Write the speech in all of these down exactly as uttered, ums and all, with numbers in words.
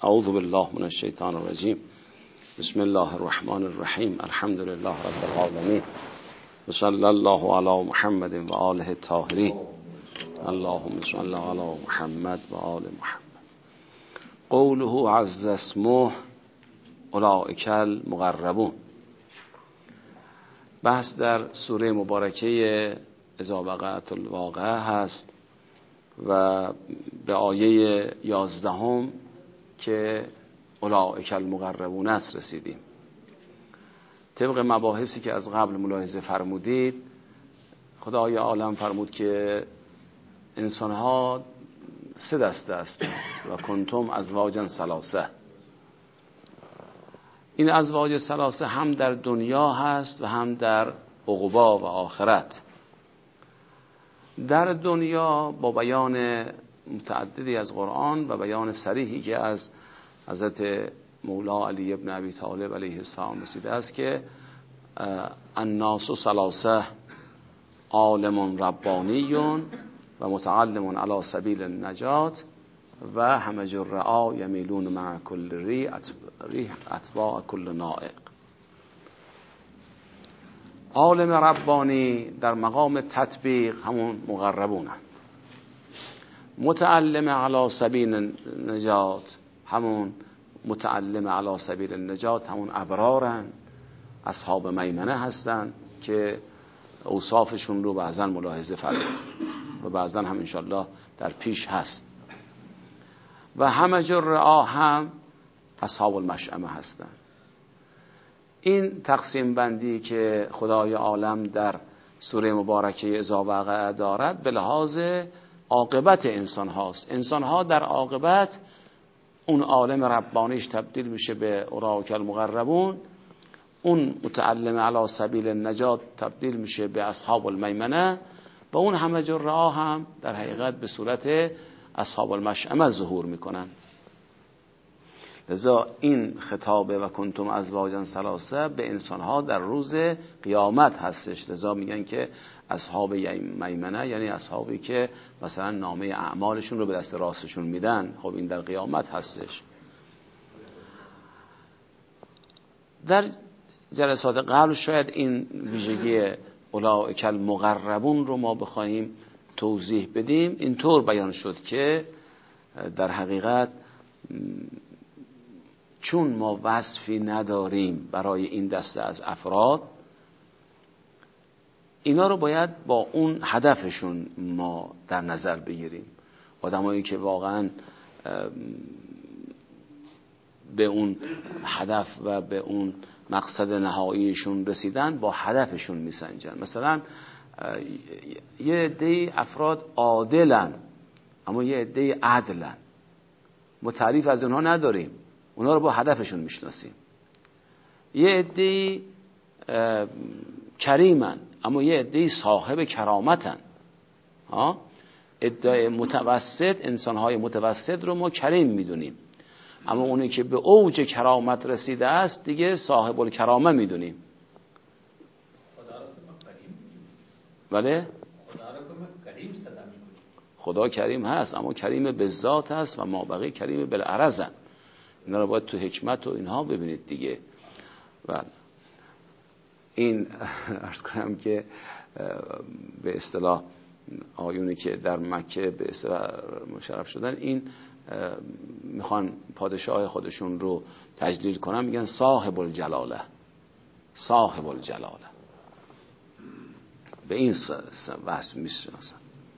اعوذ بالله من الشیطان الرجیم. بسم الله الرحمن الرحیم. الحمد لله رب العالمین و صلی الله علی محمد و آله الطاهرین. اللهم صل علی محمد و آل محمد. قوله عز اسمه اولئک المقربون. بحث در سوره مبارکه اذا وقعت الواقعه هست و به آیه یازدهم که اولئک المقربون است رسیدیم. طبق مباحثی که از قبل ملاحظه فرمودید، خدای عالم فرمود که انسانها سه دسته است و کنتم ازواجا ثلاثه. این ازواج ثلاثه هم در دنیا هست و هم در عقبا و آخرت. در دنیا با بیان متعددی از قرآن و بیان صریحی که از حضرت مولا علی ابن ابی طالب علیه السلام رسیده است که الناس ثلاثه، عالم ربانی و متعلم علی سبیل النجات و همج الرعا یمیلون مع کل ریح اتباع کل نائق. عالم ربانی در مقام تطبیق همون مقربونن، متعلم علی سبیل النجات همون متعلم علی سبیل النجات همون ابرارن، اصحاب میمنه هستن که اوصافشون رو بعضا ملاحظه فرمودیم و بعضا هم انشالله در پیش هست. و همج الرعا هم اصحاب المشأمه هستن. این تقسیم بندی که خدای عالم در سوره مبارکه اذا وقع دارد به لحاظ عاقبت انسان هاست. انسان ها در عاقبت اون عالم ربانیش تبدیل میشه به اولئک المقربون، اون متعلم علی سبیل النجات تبدیل میشه به اصحاب المیمنه و اون همج الرعا هم در حقیقت به صورت اصحاب المشأمه ظهور میکنن. لذا این خطابه و کنتم ازواجا ثلاثه به انسانها در روز قیامت هستش. لذا میگن که اصحاب میمنه یعنی اصحابی که مثلا نامه اعمالشون رو به دست راستشون میدن. خب این در قیامت هستش. در جلسات قبل شاید این ویژگی اولئک المقربون رو ما بخوایم توضیح بدیم. اینطور بیان شد که در حقیقت چون ما وصفی نداریم برای این دسته از افراد، اینا رو باید با اون هدفشون ما در نظر بگیریم. آدمایی که واقعا به اون هدف و به اون مقصد نهاییشون رسیدن با هدفشون میسنجن. مثلا یه عده افراد عادلن اما یه عده عدلن، ما تعریف از اونها نداریم، اونا رو با هدفشون میشناسیم. یه عده کریمن اما یه عده صاحب کرامتن. ها عده متوسط، انسانهای متوسط رو ما کریم میدونیم، اما اونی که به اوج کرامت رسیده است دیگه صاحب الکرامه میدونیم. بله خدا کریم هست اما کریم به ذات هست و ما بقیه کریم بالعرضن. اینا رو باید تو حکمت و اینها ببینید دیگه. بله این عرض کنم که به اصطلاح آیونی که در مکه به اصطلاح مشرف شدن، این میخوان پادشاه خودشون رو تجلیل کنن، میگن صاحب الجلاله، صاحب الجلاله، به این وصف میشناسن.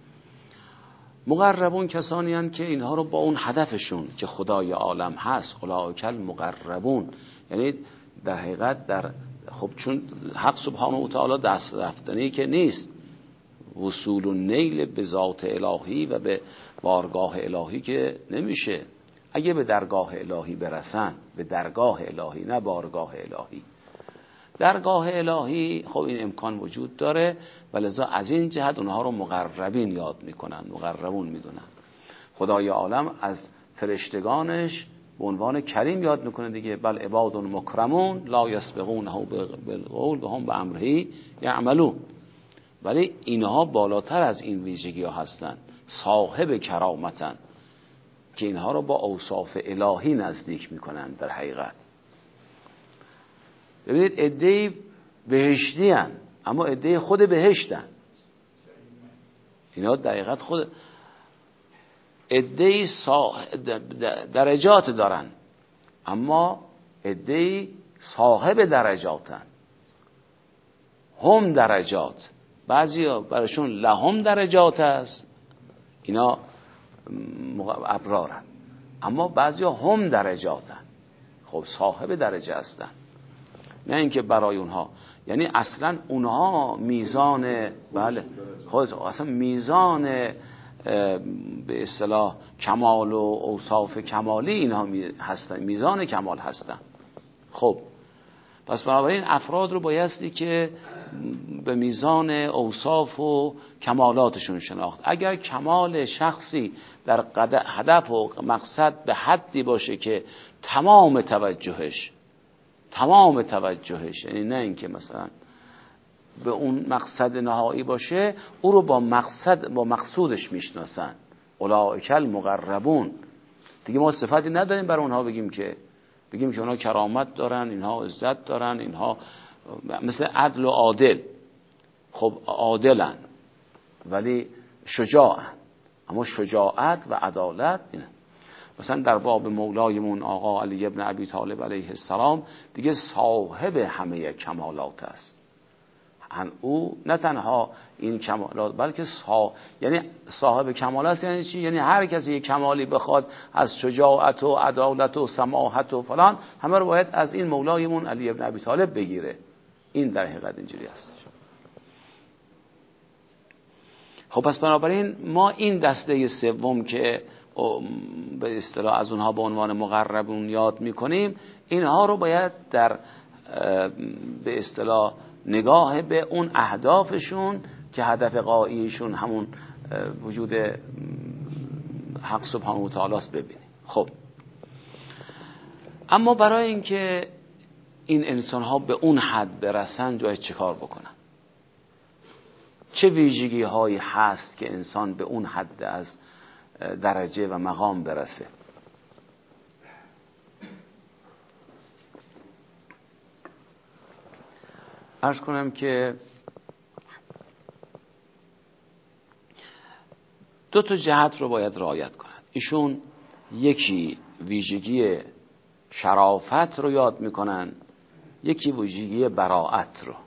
مقربون کسانی هستند که اینها رو با اون هدفشون که خدای عالم هست، اولئک المقربون، یعنی در حقیقت در خب چون حق سبحانه و تعالی دست رفتنی که نیست، وصول و نیل به ذات الهی و به بارگاه الهی که نمیشه. اگه به درگاه الهی برسن، به درگاه الهی نه بارگاه الهی، درگاه الهی خب این امکان وجود داره و لذا از این جهت اونها رو مقربین یاد میکنن، مقربون میدونن. خدای عالم از فرشتگانش به عنوان کریم یاد میکنه دیگه. بل عباد مکرمون لا یسبقونه بالقول و هم بامره یعملون. ولی اینها بالاتر از این ویژگی ها هستن، صاحب کرامتن. که اینها رو با اوصاف الهی نزدیک میکنن. در حقیقت ببینید عده‌ای بهشتی هن اما عده‌ای خود بهشتن، اینا در حقیقت خود عده‌ای درجات دارن اما عده‌ای صاحب درجاتن. هم درجات، بعضی براشون لهم درجات است، اینا ابرارن، اما بعضی هم درجاتن، خب صاحب درجه هستن، نه اینکه برای اونها، یعنی اصلا اونها میزان، بله خود اصلا میزان به اصطلاح کمال و اوصاف کمالی اینها هستن، میزان کمال هستن. خب پس بنابراین افراد رو بایستی که به میزان اوصاف و کمالاتشون شناخت. اگر کمال شخصی در هدف و مقصد به حدی باشه که تمام توجهش تمام توجهش یعنی نه اینکه مثلا به اون مقصد نهایی باشه، او رو با مقصد با مقصودش میشناسن. اولئک المقربون، دیگه ما صفتی نداریم برای اونها بگیم که بگیم که اونها کرامت دارن، اینها عزت دارن، اینها مثل عدل و عادل. خب عادلن ولی شجاعن، اما شجاعت و عدالت اینه. مثلا در باب مولایمون آقا علی ابن ابی طالب علیه السلام دیگه صاحب همه کمالات است. او نه تنها این کمالات بلکه صاحب، یعنی صاحب کمال است. یعنی چی؟ یعنی هر کسی یک کمالی بخواد از شجاعت و عدالت و سماحت و فلان، همه رو باید از این مولایمون علی ابن ابی طالب بگیره. این در حقیقت اینجوری است. خب پس بنابراین ما این دسته سوم که به اصطلاح از اونها به عنوان مقربون یاد میکنیم، اینها رو باید در به اصطلاح نگاه به اون اهدافشون که هدف غاییشون همون وجود حق سبحانه و تعالی است ببینیم. خب اما برای اینکه این انسان ها به اون حد برسن جای چه کار بکنن؟ چه ویژگی هایی هست که انسان به اون حد از درجه و مقام برسه؟ عرض کنم که دو تا جهت رو باید رعایت کنند. ایشون یکی ویژگی شرافت رو یاد میکنن، یکی ویژگی براءت رو.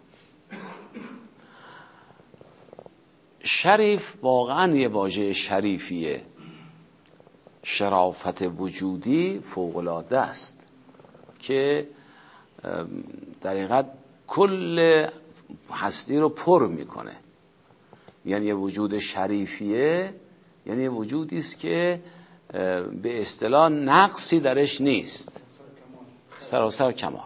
شریف واقعا یه واژه شریفیه، شرافت وجودی فوق‌العاده است که در حقیقت کل هستی رو پر میکنه. یعنی یه وجود شریفیه، یعنی یه وجودی است که به اصطلاح نقصی درش نیست، سراسر کمال.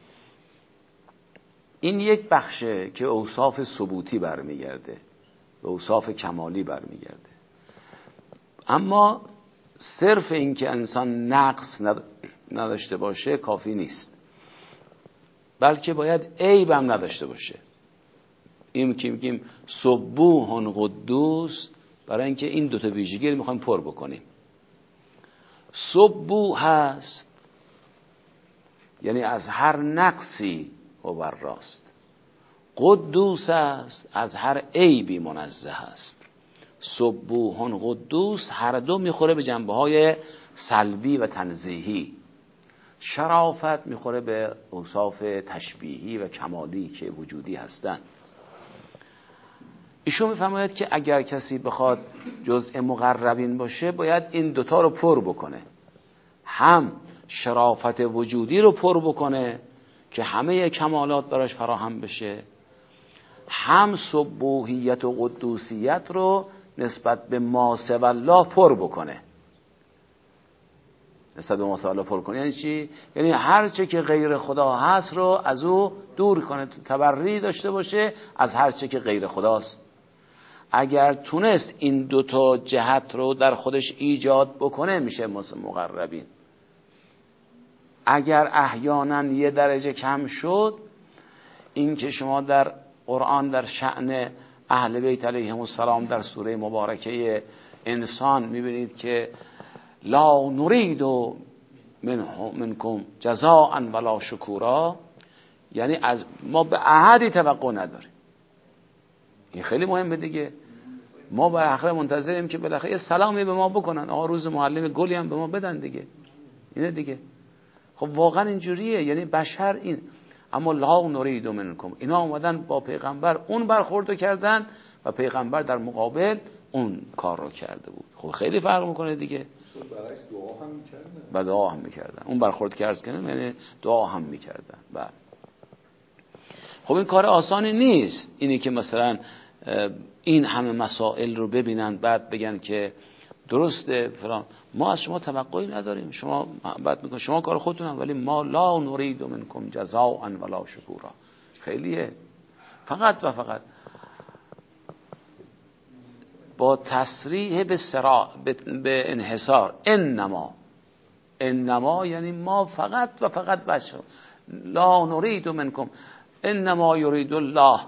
این یک بخشه که اوصاف ثبوتی برمیگرده، به اوصاف کمالی برمیگرده. اما صرف این که انسان نقص نداشته باشه کافی نیست، بلکه باید عیب هم نداشته باشه. این که میگیم سبوح قدوس، برای اینکه این دوتا ویژگی رو میخوایم پر بکنیم. سبوح هست یعنی از هر نقصی مبراست، قدوس است از هر عیبی منزه است. سبوح قدوس هر دو میخوره به جنبه های سلبی و تنزیهی. شرافت میخوره به اوصاف تشبیهی و کمالی که وجودی هستند. ایشون میفرماید که اگر کسی بخواد جزء مقربین باشه باید این دوتا رو پر بکنه، هم شرافت وجودی رو پر بکنه که همه کمالات براش فراهم بشه، هم سبوحیت و قدوسیت رو نسبت به ما سوی الله پر بکنه. نسبت به ما سوی الله پر کنه یعنی چی؟ یعنی هر چه که غیر خدا هست رو از او دور کنه، تبری داشته باشه از هر چه که غیر خداست. اگر تونست این دوتا جهت رو در خودش ایجاد بکنه میشه مقربین. اگر احیانا یه درجه کم شد، این که شما در قرآن در شأن اهل بیت علیهم السلام در سوره مبارکه انسان میبینید که لا نرید من منکم جزاء ولا شکورا، یعنی از ما به احدی توقع نداریم. این خیلی مهمه دیگه. ما بالاخره منتظریم که بالاخره یه سلامی به ما بکنن، آقا روز معلم گلی هم به ما بدن دیگه. اینه دیگه. خب واقعا اینجوریه، یعنی بشر این. اما لا نرید منکم، اینا اومدن با پیغمبر اون برخوردو کردن و پیغمبر در مقابل اون کار رو کرده بود. خب خیلی فرق میکنه دیگه. برعکس دعا هم میکردن. بله دعا هم میکردن. اون برخورد که عرض کردم یعنی دعا هم میکردن. بله. خب این کار آسانی نیست، اینی که مثلا این همه مسائل رو ببینن بعد بگن که درسته فلان، ما از شما توقعی نداریم، شما بعد میگن شما کار خودتون هم، ولی ما لا نرید منکم جزاء ولا شکورا. خیلیه. فقط و فقط با تصریح به سرا به انحصار، انما انما یعنی ما فقط و فقط بشر، لا نرید منکم انما یرید الله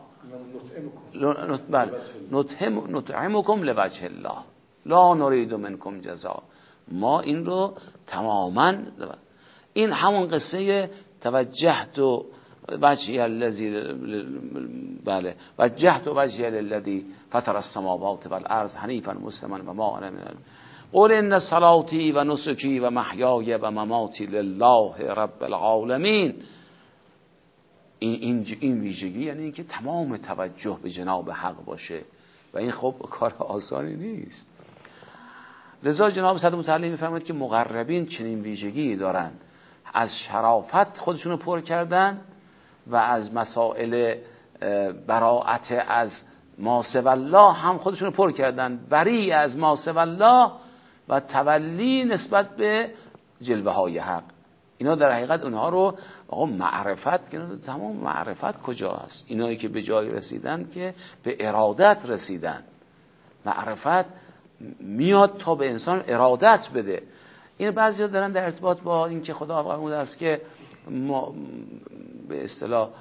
نطعم نطعمکم لوجه الله لا نرید منکم جزاء. ما این رو تماما، این همون قصه توجهت وجهی الذی بله وجهت وجهی الذی فطر السماوات والارض حنیفا مسلما و ما انا من قل ان صلاتی و نسکی و محیای و مماتی لله رب العالمین. این این این ویژگی یعنی اینکه تمام توجه به جناب حق باشه و این خب کار آسانی نیست. لذا جناب صدر متعلی میفرماید که مقربین چنین ویژگی دارن، از شرافت خودشونو پر کردن و از مسائل براءت از ما سوی الله هم خودشونو پر کردن، بری از ما سوی الله و تولی نسبت به جلوه های حق. اینا در حقیقت اونها رو آقا معرفت که تمام معرفت کجا هست؟ اینایی که به جای رسیدن که به ارادت رسیدن. معرفت میاد تا به انسان ارادت بده. این بعضیا دارن در ارتباط با این که خدا فرموده است که ما به اصطلاح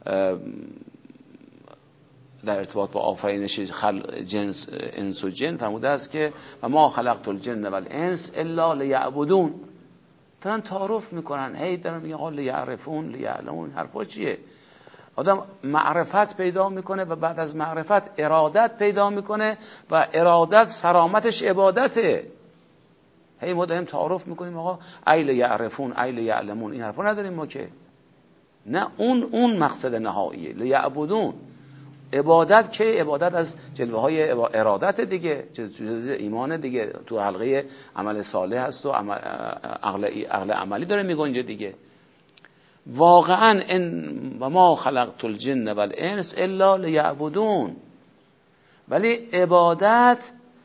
در ارتباط با آفرینش خلق جنس انس و جن فرموده است که و ما خلقت الجن والانس الا لیعبدون. دارن تعارف میکنن، هی دارن میگن قال لیعرفون لیعلمون. حرفا چیه؟ آدم معرفت پیدا میکنه و بعد از معرفت ارادت پیدا میکنه و ارادت سرامتش عبادته. هی ما داریم تعارف میکنیم آقا ایل یعرفون ایل یعلمون، این حرفا نداریم ما که. نه، اون اون مقصد نهاییه لیعبدون. عبادت که عبادت از جلوه های ارادت دیگه، جز ایمان دیگه، تو حلقه عمل صالح هست و عمل عقل عقل عملی داره میگنجه دیگه. واقعا ان و ما خلقت الجن والانس الا لیعبدون. ولی عبادت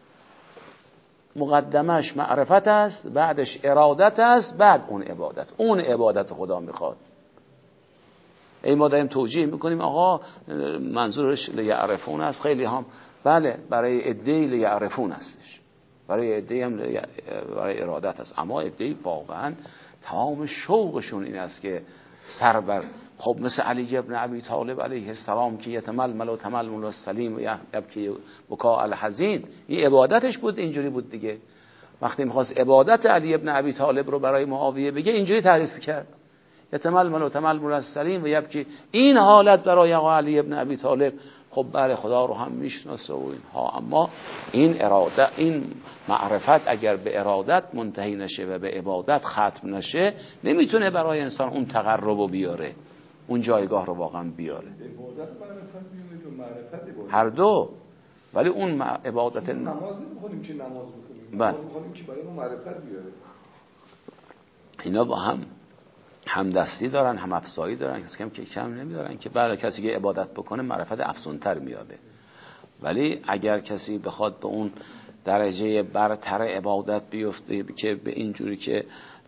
مقدمش معرفت است، بعدش ارادت است، بعد اون عبادت اون عبادت خدا میخواد. ای ما داریم توجیه میکنیم آقا منظورش لیعرفون است، خیلی هم بله برای عده‌ای لیعرفون هستش، برای عده‌ای هم برای ارادت است، اما عده‌ای واقعا تمام شوقشون این است که سر بر، خب مثل علی ابن ابی طالب علیه السلام که یتململ و تململ السلیم و یبکی بکاء الحزین، این عبادتش بود، اینجوری بود دیگه. وقتی میخواست عبادت علی ابن ابی طالب رو برای معاویه بگه اینجوری تعریف کرد، یتململ و تململ السلیم و یبکی. این حالت برای علی ابن ابی طالب خب بله خدا رو هم میشناسه و اینها، اما این اراده، این معرفت اگر به ارادت منتهی نشه و به عبادت ختم نشه نمیتونه برای انسان اون تقرب رو بیاره، اون جایگاه رو واقعا بیاره. عبادت معرفت میونه و معرفت عبادت هر دو. ولی اون عبادت نماز نمیخونیم که نماز بخونیم، نماز میخونیم که برای ما معرفت بیاره. اینا با هم همدستی دارن، هم افزایی دارن، کسی کم که کم نمیدارن که برای کسی که عبادت بکنه معرفت افزونتر میاده. ولی اگر کسی بخواد به اون درجه برتر عبادت بیفته که به اینجوری که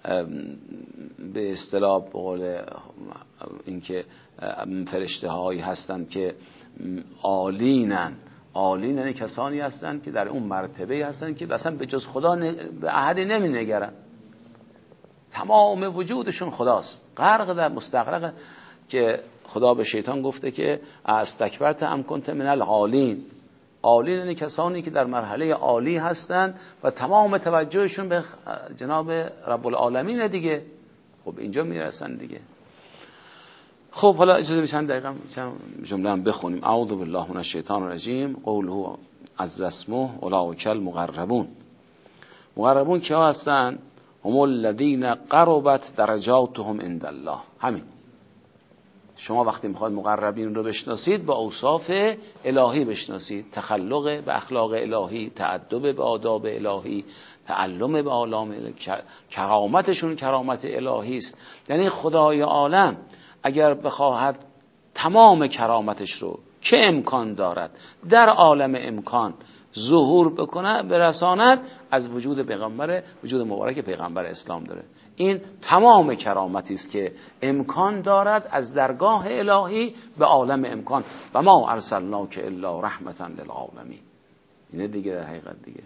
به اصطلاح به قول این که فرشته هایی هستن که عالینن، عالینن کسانی هستن که در اون مرتبه هستن که اصلا به جز خدا به احدی نمی نگرن، تمام وجودشون خداست، غرق در مستغرق، که خدا به شیطان گفته که استکبرت ام کنت من العالین، عالی یعنی کسانی که در مرحله عالی هستند و تمام توجهشون به جناب رب العالمین دیگه. خب اینجا میرسن دیگه. خب حالا اجازه بچند دقیقه جمله هم بخونیم. اعوذ بالله من الشیطان الرجیم. قوله عز اسمه اولئک المقربون. مقربون کیا هستن؟ هم الذین قربت درجاتهم عند الله. همین. شما وقتی میخواید مقربین رو بشناسید با اوصاف الهی بشناسید، تخلق به اخلاق الهی، تأدب به آداب الهی، تعلم به علام، کرامتشون کرامت الهی است. یعنی خدای عالم اگر بخواهد تمام کرامتش رو که امکان دارد در عالم امکان ظهور بکنه برساند، از وجود پیغمبر، وجود مبارک پیغمبر اسلام داره. این تمام کرامتی است که امکان دارد از درگاه الهی به عالم امکان. و ما ارسلناک الا رحمتا للعالمین. اینه دیگه در حقیقت دیگه.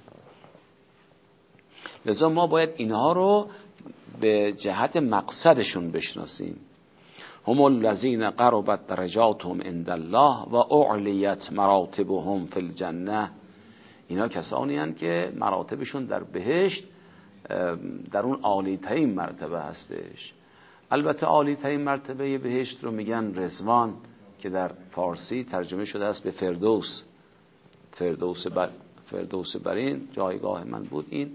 لذا ما باید اینها رو به جهت مقصدشون بشناسیم. هم الذین قربت درجاتهم عند الله و اعلیت مراتبهم فی الجنه. اینا کسانی هستند که مراتبشون در بهشت در اون عالی ترین مرتبه هستش. البته عالی ترین مرتبه بهشت رو میگن رضوان که در فارسی ترجمه شده است به فردوس. فردوس بر فردوس برین جایگاه من بود. این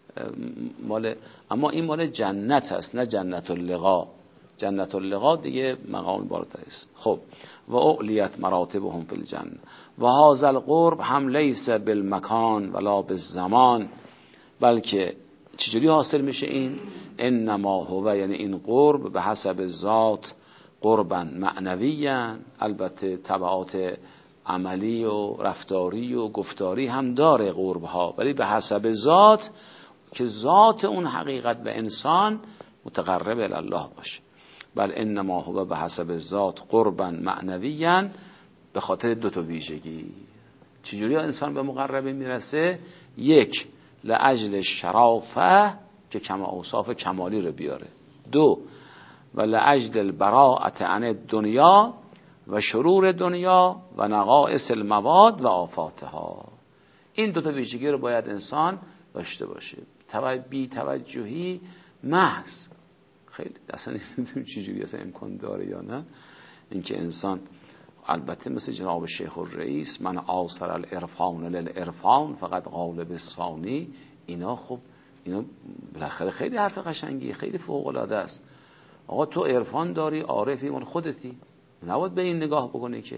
مال، اما این مال جنت هست نه جنت اللقا. جنت اللقا دیگه مقام بالاتر است. خب و اعلیت مراتبهم فی الجنه و هذا القرب هم لیس بالمکان ولا بالزمان، بلکه چجوری حاصل میشه این؟ انما هو، یعنی این قرب به حسب ذات قربا معنویاً، البته تبعات عملی و رفتاری و گفتاری هم داره قرب ها، ولی به حسب ذات که ذات اون حقیقت به انسان متقرب الی الله باشه. بل انما هو به حسب ذات قربا معنویاً، به خاطر دو تا ویژگی. چجوری انسان به مقربی میرسه؟ یک، لاجل شرافه که کما اوصاف کمالی رو بیاره. دو، و لاجل البراءة عن الدنیا و شرور دنیا و نقائص المواد و آفاتها. این دو تا ویژگی رو باید انسان داشته باشه. بی توجهی محض، خیلی اصلا نمیدونم چجوری اصلا امکان داره یا نه، اینکه انسان، البته مثل جناب شیخ الرئیس من آثر العرفان للعرفان فقط غالب الثانی، اینا خب اینا بالاخره خیلی حرف قشنگی، خیلی فوق العاده است. آقا تو عرفان داری، عارفی، مال خودتی، نباید به این نگاه بکنی که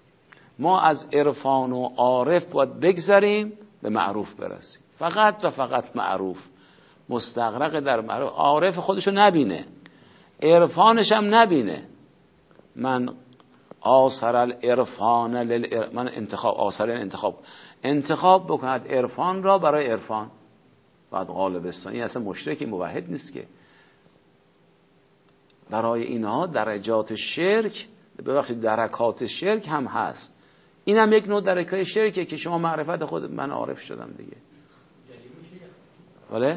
ما از عرفان و عارف باید بگذریم به معروف برسیم. فقط و فقط معروف، مستغرق در معروف. عارف خودشو نبینه، عرفانش هم نبینه. من آثر العرفان لل من انتخاب آثر انتخاب انتخاب بکند عرفان را برای عرفان. بعد غالبستانی اصلا مشرکی موحد نیست که. برای اینها درجات شرک، ببخشید درکات شرک هم هست. این هم یک نوع درکای شرکه که شما معرفت خود من عارف شدم دیگه. بله؟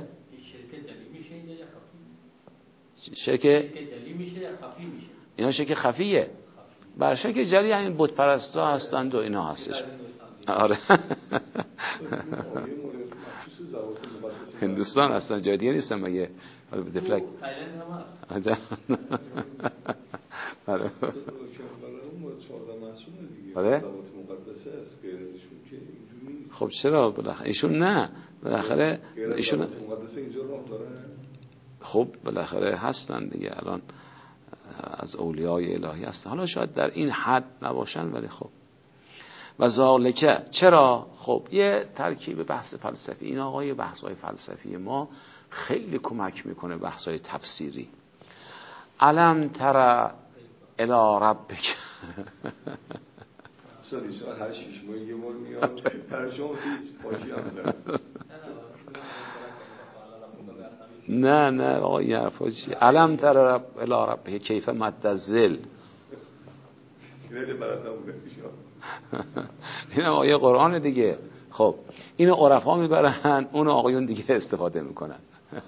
شرک جلی میشه یا خفی میشه؟ اینا شرک خفیه. بر شرک جلی همین بت پرستا هستند و اینا هستش. آره. هندوستان هستن، جای دیگه نیستن مگه؟ حالا به دفلک. آره. آره. خب چرا بالاخره ایشون نه، بالاخره ایشون خب بالاخره هستن دیگه، الان از اولیای الهی هستن. حالا شاید در این حد نباشن ولی خب. و ذالکه چرا؟ خب یه ترکیب بحث فلسفی. این آقای بحث‌های فلسفی ما خیلی کمک میکنه، بحث‌های تفسیری. علم تر الی ربک. سالیسا هر شیش ماه یه بار میاد، هر شما پاشی هم زن. نه نه آقا این حرفا چیه؟ علم تر رب الی ربک کیف مد الظل. این هم آیه قرآن دیگه. خب اینو عرفا میبرن، اون آقایون دیگه استفاده میکنن.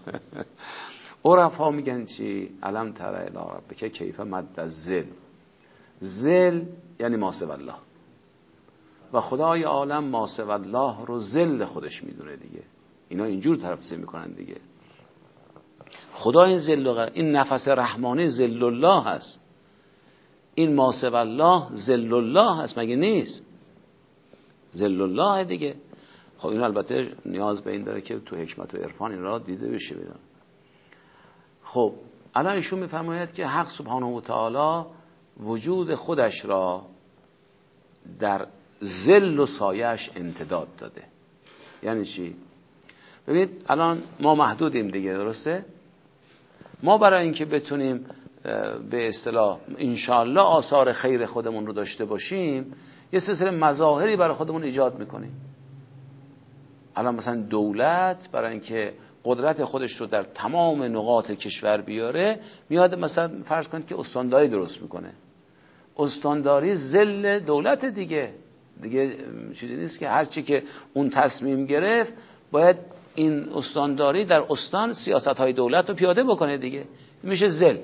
عرفا میگن چی؟ علم تر الی ربک کیف مد الظل. ظل یعنی ما سوی الله. و خدای عالم ما سوی الله رو ذل خودش میدونه دیگه. اینا اینجور تفسیر میکنن دیگه. خدا این ذل و این نفس رحمانی ذل الله هست، این ما سوی الله ذل الله هست، مگه نیست؟ ذل الله دیگه. خب این البته نیاز به این داره که تو حکمت و عرفان این را دیده بشه. بیدن. خب الان ایشون میفرماید که حق سبحانه و تعالی وجود خودش را در ذل و سایش امتداد داده. یعنی چی؟ ببینید الان ما محدودیم دیگه، درسته؟ ما برای اینکه بتونیم به اصطلاح انشاءالله آثار خیر خودمون رو داشته باشیم یه سلسله مظاهری برای خودمون ایجاد میکنیم. الان مثلا دولت برای اینکه قدرت خودش رو در تمام نقاط کشور بیاره میاد مثلا فرض کنید که استانداری درست میکنه. استانداری ذل دولت دیگه دیگه چیزی نیست که هرچی که اون تصمیم گرفت باید این استانداری در استان سیاست‌های دولت رو پیاده بکنه دیگه، میشه ذل.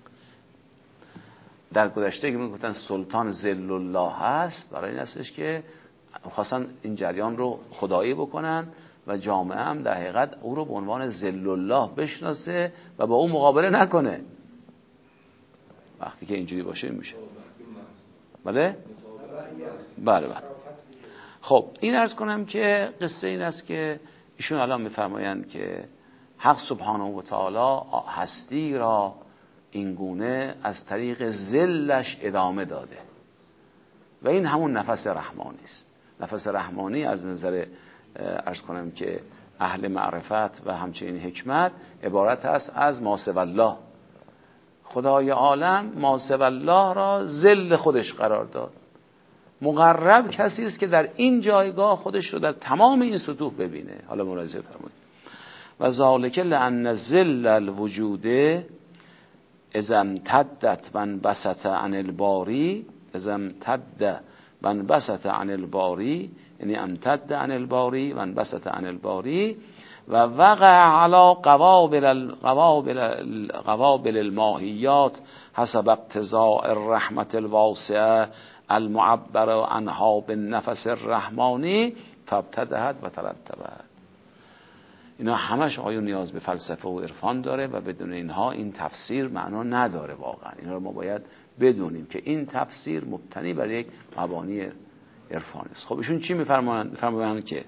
در گذشته که میگفتن سلطان ذل الله هست، برای این هستش که خواستن این جریان رو خدایی بکنن و جامعه هم در حقیقت او رو به عنوان ذل الله بشناسه و با او مقابله نکنه. وقتی که اینجوری باشه میشه. بله؟ بله بله. خب این عرض کنم که قصه این است که ایشون الان میفرمایند که حق سبحانه و تعالی هستی را اینگونه از طریق ذلش ادامه داده و این همون نفس رحمانی است. نفس رحمانی از نظر عرض کنم که اهل معرفت و همچنین حکمت عبارت است از ما سوی الله. خدای عالم ما سوی الله را ذل خودش قرار داد. مقرب کسی است که در این جایگاه خودش رو در تمام این سطوح ببینه. حالا ملاحظه فرمایید. و ذالک لان ذل الوجود اذا امتدت من بسط عن الباری اذا امتد من بسط عن الباری یعنی امتد عن الباری من بسط عن الباری و وقع علی قوابل القوابل قوابل الماهیات حسب اقتضاء الرحمت الواسعه المعبر عنها بالنفس الرحمانی فابتدأت و ترتبت. اینا همش آیون نیاز به فلسفه و عرفان داره و بدون اینها این تفسیر معنا نداره واقعا. اینا رو ما باید بدونیم که این تفسیر مبتنی بر یک مبانی عرفانی است. خب ایشون چی میفرمایند؟ میفرمایند که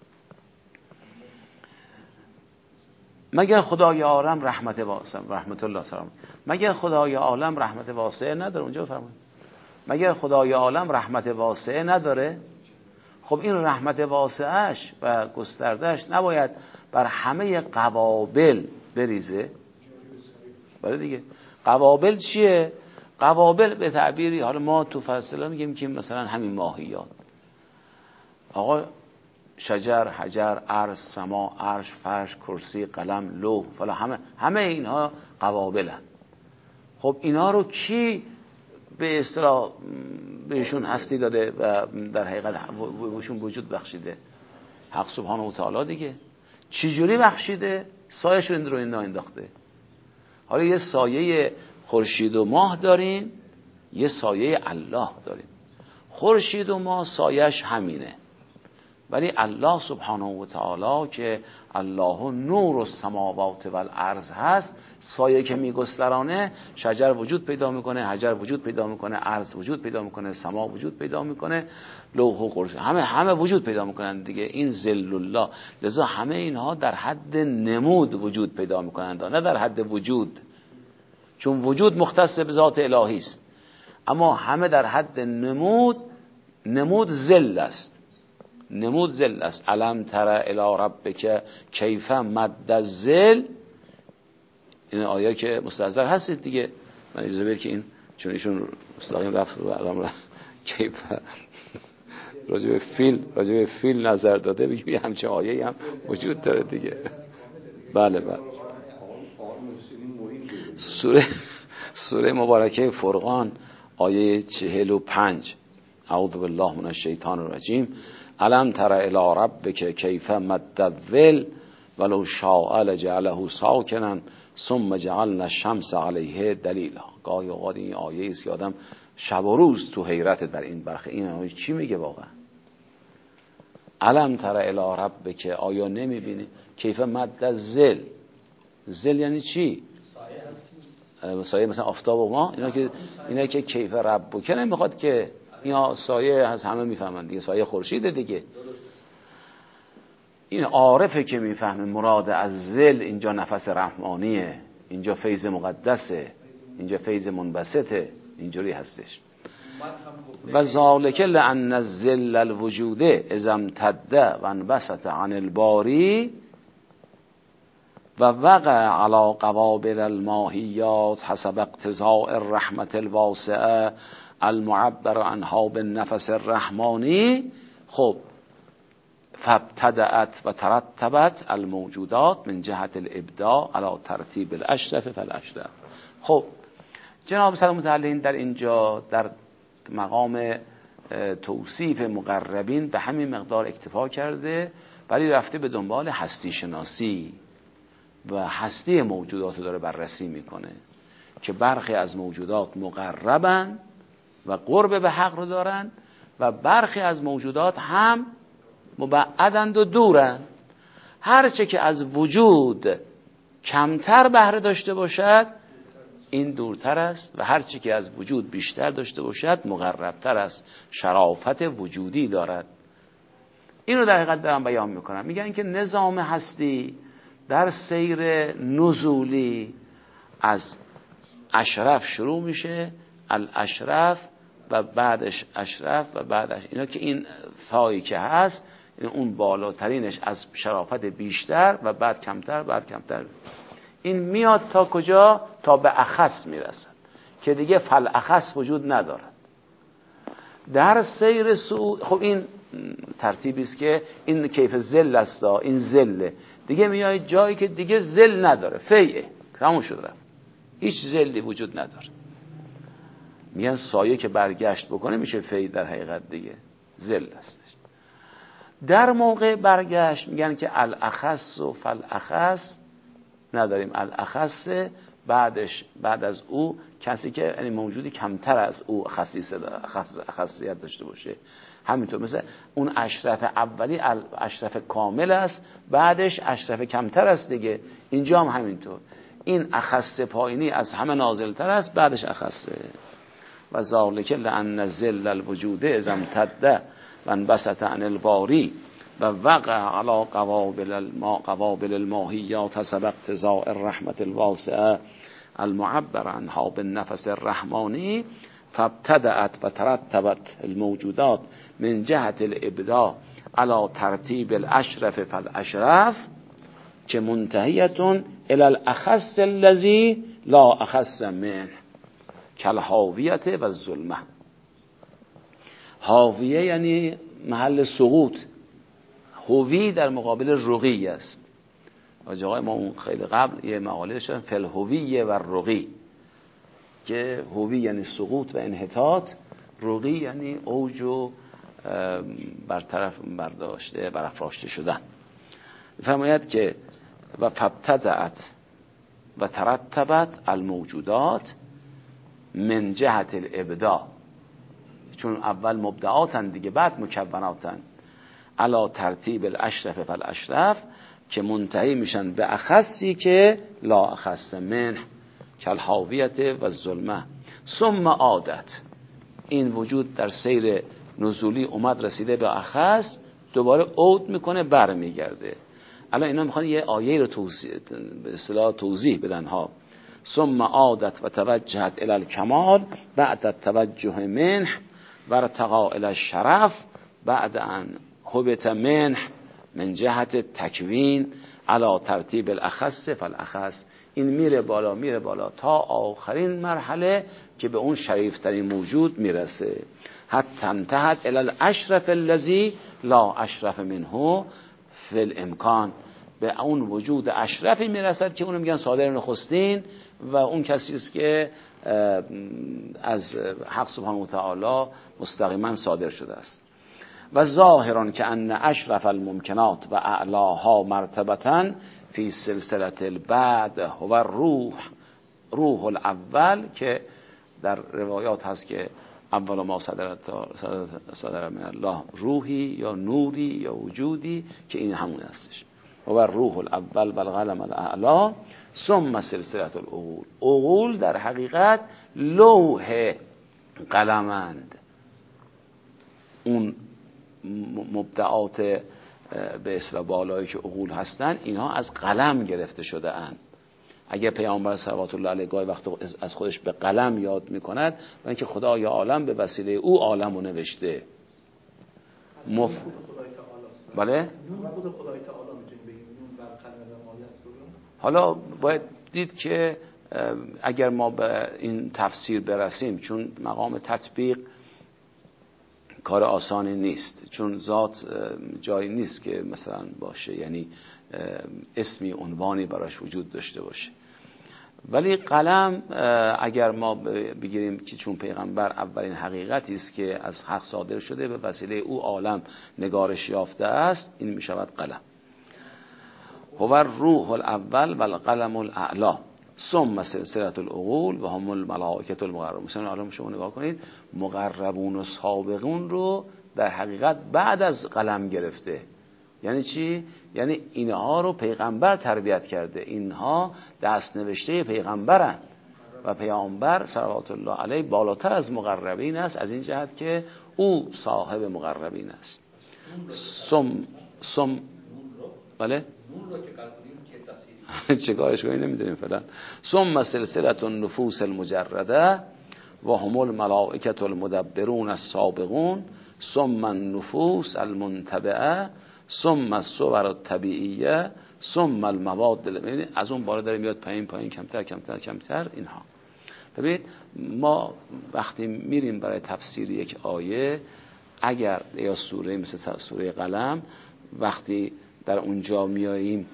مگر خدای عالم رحمت واسعه رحمت الله سلام مگر خدای عالم رحمت واسعه نداره؟ اونجا فرمایید مگر خدای عالم رحمت واسعه نداره؟ خب این رحمت واسعش و گستردهش نباید بر همه قوابل بریزه؟ بله دیگه. قوابل چیه؟ قوابل به تعبیری حالا ما تو فلسفه میگیم که مثلا همین ماهیات، آقا شجر، حجر، عرض، سما، عرش، فرش، کرسی، قلم، لوح فلا همه همه اینها قوابلن. خب اینا رو کی به اصطلاح بهشون هستی داده و در حقیقت بهشون وجود بخشیده؟ حق سبحانه و تعالی دیگه. چی جوری بخشیده؟ سایه‌ش رو رو این انداخته. حالا یه سایه خورشید و ماه داریم، یه سایه الله داریم. خورشید و ماه سایه‌اش همینه، ولی الله سبحانه و تعالی که الله نور السماوات والارض هست، سایه که میگسترانه شجر وجود پیدا میکنه، حجر وجود پیدا میکنه، ارض وجود پیدا میکنه، سما وجود پیدا میکنه، لوح و خورشید همه همه وجود پیدا میکنن دیگه. این ذل الله. لذا همه اینها در حد نمود وجود پیدا میکنند، نه در حد وجود، چون وجود مختص به ذات الهی است. اما همه در حد نمود. نمود ذل است. نمود ذل است. الم تر الی ربک کیف مد الذل. این آیه که مستحضر هستید دیگه. من اجازه بدید که این چون ایشون مستقیم رفت رو الان رفت کیف راجع به فیل راجع به فیل نظر داده، بگیم همچه آیه هم وجود داره دیگه. بله بله. سوره سوره مبارکه فرقان آیه چهل و پنج. اعوذ بالله من الشیطان الرجیم. الم تر الی ربک کیف مد الظل ولو شاء لجعله ساکنا ثم جعلنا الشمس علیه دلیلا. گاهی اوقات این آیه است که آدم شب و روز تو حیرت در این برخه. این آیه چی میگه واقعا؟ علم تر الی ربک، آیا نمیبینی کیف مد الظل. ظل یعنی چی؟ سایه مثلا آفتاب و ما، اینا که اینا که کیف ربک نمیخواد که اینا سایه از همه میفهمن دیگه، سایه خورشیده دیگه. این عارفه که میفهمه مراد از ظل اینجا نفس رحمانیه، اینجا فیض مقدسه، اینجا فیض منبسطه، اینجوری هستش. و ذالک لان الظل الوجود اذا امتد و انبسط عن الباری و وقع علی قوابل الماهیات حسب اقتضاء الرحمت الواسعه المعبر عنها بالنفس الرحمانی. خب فابتدأت و ترتبت الموجودات من جهت الابداع علی ترتیب الاشرف فالاشرف. خب جناب صدر متعلین در اینجا در مقام توصیف مقربین به همین مقدار اکتفا کرده، ولی رفته به دنبال هستی شناسی و هستی موجودات رو داره بررسی میکنه که برخی از موجودات مقربن و قرب به حق رو دارن و برخی از موجودات هم مبعدند و دورن. هرچه که از وجود کمتر بهره داشته باشد این دورتر است و هرچی که از وجود بیشتر داشته باشد مقربتر است، شرافت وجودی دارد. این رو در حقیقت دارم بیان میکنم. میگن که نظام هستی در سیر نزولی از اشرف شروع میشه، الاشرف و بعدش اشرف و بعدش اینا که این فایی که هست این اون بالاترینش از شرافت بیشتر و بعد کمتر بعد کمتر. این میاد تا کجا؟ تا به اخص میرسد که دیگه فل اخص وجود ندارد در سیر صعود. خب این ترتیبی است که این کیف ذل است، این ذله دیگه میاد جایی که دیگه ذل نداره، فیعه، تموم شد رفت، هیچ ذلی وجود نداره. میگن سایه که برگشت بکنه میشه فیع، در حقیقت دیگه ذل است. در موقع برگشت میگن که الاخص و فالاخص نداریم، الاخص بعدش بعد از او کسی که یعنی موجودی کمتر از او خصیصه داره، خاصیت داشته باشه. همینطور مثل اون اشرف اولی اشرف کامل است، بعدش اشرف کمتر است دیگه. اینجا هم همینطور، این اخص پایینی از همه نازلتر است، بعدش اخصه. و ذالک لان ذل الوجود اذا امتد و انبسط عن الباری و وقع علی قوابل الماء قوابل الماهیات حسب اقتضاء الرحمت الواسعه المعبر عنها بالنفس الرحمانی فابتدأت و ترتبت الموجودات من جهت الابداع على ترتیب الاشرف فالاشرف که منتهیتون الى الاخص الذی لا اخص منه کالحاویت و الظلمه. حاویه یعنی محل سقوط، هوی در مقابل رقی است. آقای ما اون خیلی قبل یه مقاله داشتن فالهویه و رقی، که هوی یعنی سقوط و انحطاط، رقی یعنی اوج و برطرف برداشته برافراشته شدن. فرماید که و فابتدأت و ترتبت الموجودات من جهت الابداع، چون اول مبدعاتن دیگه بعد مکوناتن، علا ترتیب الاشرف فالاشرف که منتهی میشن به اخصی که لا اخص منه کالحاویت و الظلمه. ثم عادت، این وجود در سیر نزولی اومد رسیده به اخص، دوباره عود میکنه بر میگرده. الان اینا میخوان یه آیه رو توضیح به اصطلاح توضیح بدن ها. ثم عادت و توجهت الی الکمال بعد التوجه منه و ارتقا الی الشرف بعد ان هبط منه من جهت تکوین علی ترتیب الاخص فالاخص. این میره بالا میره بالا تا آخرین مرحله که به اون شریفترین موجود میرسه. حتی انتهت الی الاشرف الذی لا اشرف منه فی الامکان، به اون وجود اشرفی میرسد که اونو میگن صادر نخستین و اون کسی است که از حق سبحانه و تعالی مستقیما صادر شده است. و ظاهران که ان اشرف الممکنات و اعلاها مرتبتا فی سلسله البعد هو روح روح الاول، که در روایات هست که اول ما صدر صدر من الله روحی یا نوری یا وجودی که این همون هستش. و روح الاول و القلم الاعلی ثم سلسله العقول. عقول در حقیقت لوح قلمند. اون مبدعات به اصطلاح بالایی که عقول هستن اینها از قلم گرفته شده اند. اگر پیامبر صلوات الله علیه گاهی وقت از خودش به قلم یاد میکند و اینکه خدای عالم به وسیله او عالم رو نوشته. مف... بله؟ حالا باید دید که اگر ما به این تفسیر برسیم، چون مقام تطبیق کار آسانی نیست، چون ذات جایی نیست که مثلا باشه، یعنی اسمی عنوانی براش وجود داشته باشه. ولی قلم اگر ما بگیریم که چون پیغمبر اولین حقیقتی است که از حق صادر شده به وسیله او عالم نگارش یافته است، این می شود قلم. هو الروح الاول و القلم الاعلی ثم سلسله العقول و هم الملائکه المقربون. مثلا الان شما نگاه کنید، مقربون و سابقون رو در حقیقت بعد از قلم گرفته. یعنی چی؟ یعنی اینها رو پیغمبر تربیت کرده، اینها دست نوشته پیغمبرن و پیغمبر صلوات الله علیه بالاتر از مقربین است، از این جهت که او صاحب مقربین است. سم سم بله چه کارش کنیم نمیدونیم فعلا. ثم سلسله النفوس المجرده و هم الملائکه المدبرون السابقون ثم النفوس المنتبعه ثم الصور الطبیعیه ثم المواد الامینه. از اون بالا داره میاد پایین پایین، کمتر کمتر کمتر اینها. ببینید ما وقتی میریم برای تفسیر یک آیه، اگر یا سوره مثل سوره قلم، وقتی در اونجا میاییم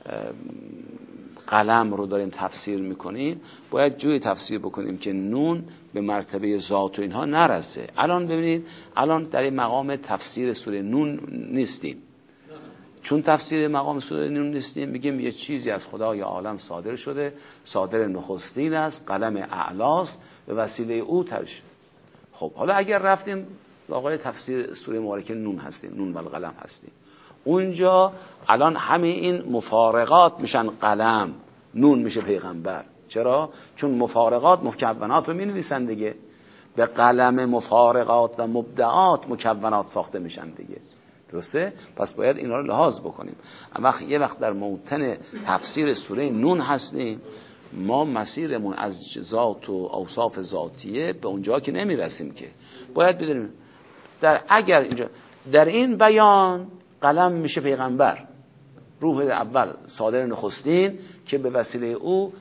قلم رو داریم تفسیر میکنیم، باید جوی تفسیر بکنیم که نون به مرتبه ذات و اینها نرسه. الان ببینید، الان در این مقام تفسیر سوره نون نیستیم. چون تفسیر مقام سوره نون نیستیم، میگیم یه چیزی از خدای عالم صادر شده، صادر نخستین است، قلم اعلاست، به وسیله او ترش. خب حالا اگر رفتیم واقعا تفسیر سوره مبارکه نون هستیم، نون و القلم هستیم، اونجا الان همه این مفارقات میشن قلم، نون میشه پیغمبر. چرا؟ چون مفارقات مکونات رو مینویسن دیگه، به قلم مفارقات و مبدعات مکونات ساخته میشن دیگه. درسته؟ پس باید اینا رو لحاظ بکنیم. اما یه وقت در موطن تفسیر سوره نون هستیم، ما مسیرمون از ذات و اوصاف ذاتیه به اونجا که نمیرسیم که. باید بدونیم در اگر اینجا در این بیان قلم میشه پیغمبر، روح اول صادر نخستین که به وسیله او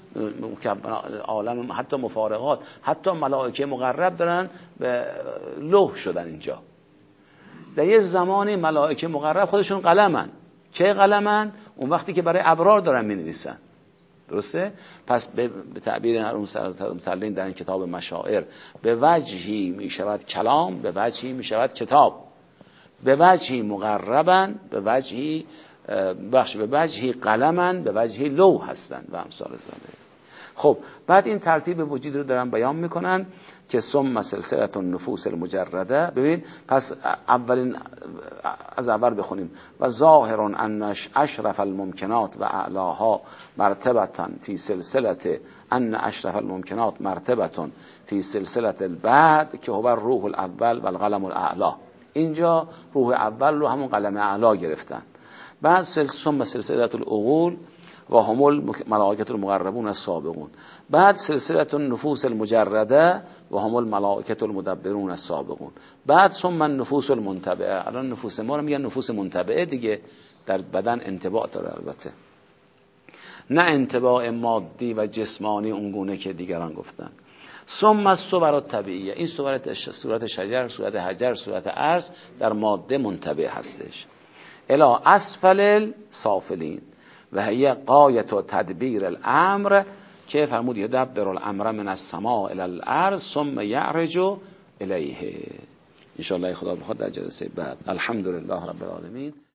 عالم حتی مفارقات حتی ملائکه مقرب دارن به لوح شدن. اینجا در یه زمانی ملائکه مقرب خودشون قلمن. چه قلمن؟ اون وقتی که برای ابرار دارن می نویسن. درسته؟ پس به تعبیر اون متعلم در این کتاب مشاعر، به وجهی می شود کلام، به وجهی می شود کتاب، به وجهی مقربن، به وجهی بخش، به وجهی قلمن، به وجهی لوح هستن و امثال ذالک. خب بعد این ترتیب وجود رو دارن بیان میکنن که ثم سلسله النفوس المجرده. ببین پس اولین از اول بخونیم و ظاهر ان اشرف الممکنات و اعلاها مرتبه فی سلسله ان اشرف الممکنات مرتبه فی سلسله البعد که هو الروح الاول و القلم الاعلی. اینجا روح اول رو همون قلم اعلا گرفتن. بعد ثم سلسله العقول و هم الملائکه المقربون السابقون. بعد سلسله النفوس المجرده و هم الملائکه المدبرون السابقون. بعد ثم النفوس المنتبعه. الان نفوس ما رو میگن نفوس منتبعه دیگه، در بدن انطباع داره، البته نه انطباع مادی و جسمانی اونگونه که دیگران گفتن. ثم الصور الطبیعیه. این صورت صورت شجر، صورت حجر، صورت ارض در ماده منتبع هستش. الی اسفل السافلین و هی غایت و تدبیر الامر که فرمود یدبر الامر من السماء الی الارض ثم یعرج الیه. ان شاء الله خدا بخواد در جلسه بعد. الحمدلله رب العالمین.